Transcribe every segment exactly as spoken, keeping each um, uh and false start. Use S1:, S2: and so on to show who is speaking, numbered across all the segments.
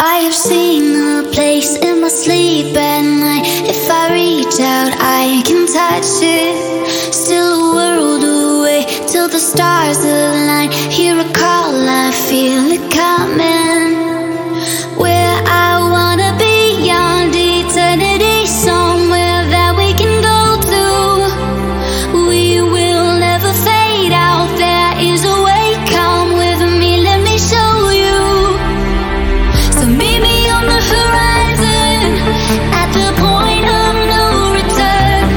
S1: I have seen the place in my sleep at night. If I reach out, I can touch it. Still a world away till the stars align. Hear a call, I feel it coming. Where I wanna be beyond eternity, somewhere that we can go to. We will never fade out. There is a way. Come with me, let me show you. So meet me on the horizon, at the point of no return.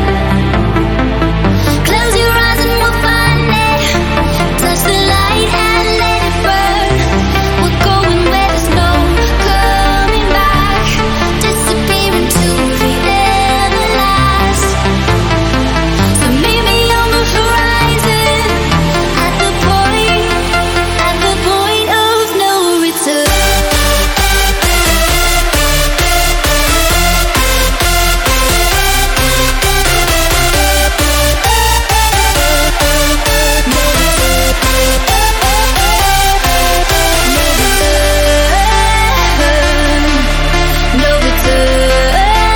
S1: Close your eyes and we'll find it. Touch the light and let it burn. We're going where there's no coming back. Disappear into the everlast. So meet me on the horizon, at the point, at the point of no return. No return,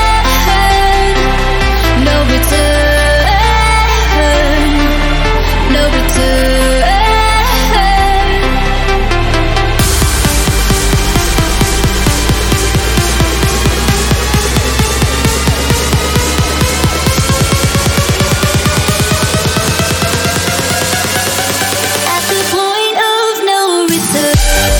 S1: no return, no return. At the point of no return.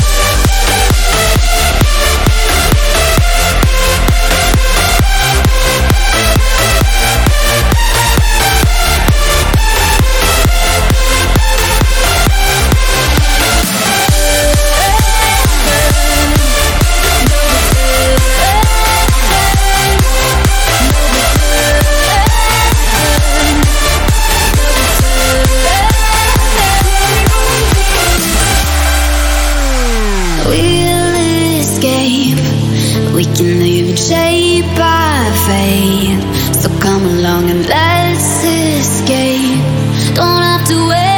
S1: We'll escape. We can even shape our fate. So come along and let's escape. Don't have to wait.